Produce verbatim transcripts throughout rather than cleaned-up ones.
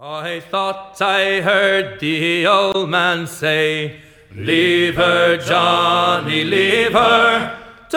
I thought I heard the old man say, "Leave her, Johnny, leave her.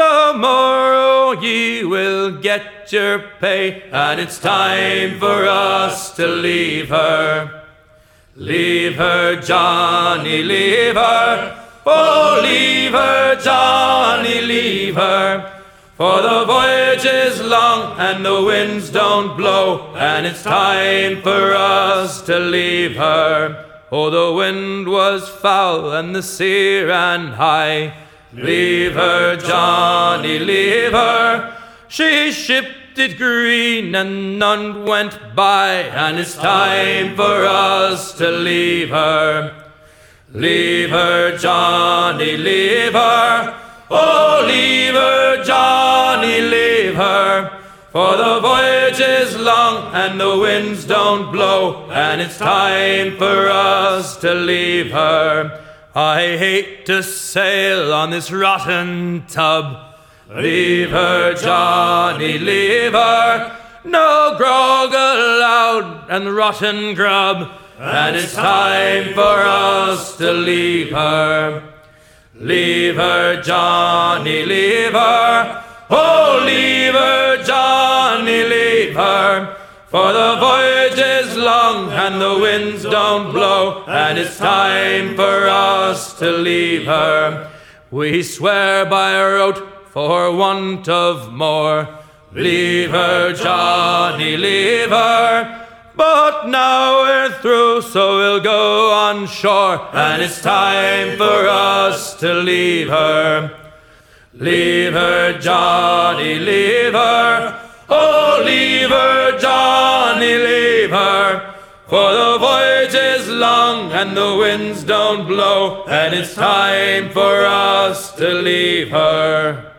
Tomorrow ye will get your pay, and it's time for us to leave her. Leave her, Johnny, leave her. Oh, leave her, Johnny, leave her. For the voyage is long and the winds don't blow, and it's time for us to leave her." Oh, the wind was foul and the sea ran high. Leave her, Johnny, leave her. She shipped it green and none went by, and it's time for us to leave her. Leave her, Johnny, leave her. Oh, leave her, Johnny, leave her. For the voyage is long and the winds don't blow, and it's time for us to leave her. I hate to sail on this rotten tub. Leave her, Johnny, leave her. No grog allowed and rotten grub, and it's time for us to leave her. Leave her, Johnny, leave her. Oh, leave her, Johnny, leave her. For the voyage is long and the winds don't blow, and it's time for us to leave her. We swear by our oath for want of more. Leave her, Johnny, leave her. But now we're through, so we'll go on shore, and it's time for us to leave her. Leave her, Johnny, leave her. Oh, leave her, Johnny, leave her. For the voyage is long and the winds don't blow, and it's time for us to leave her.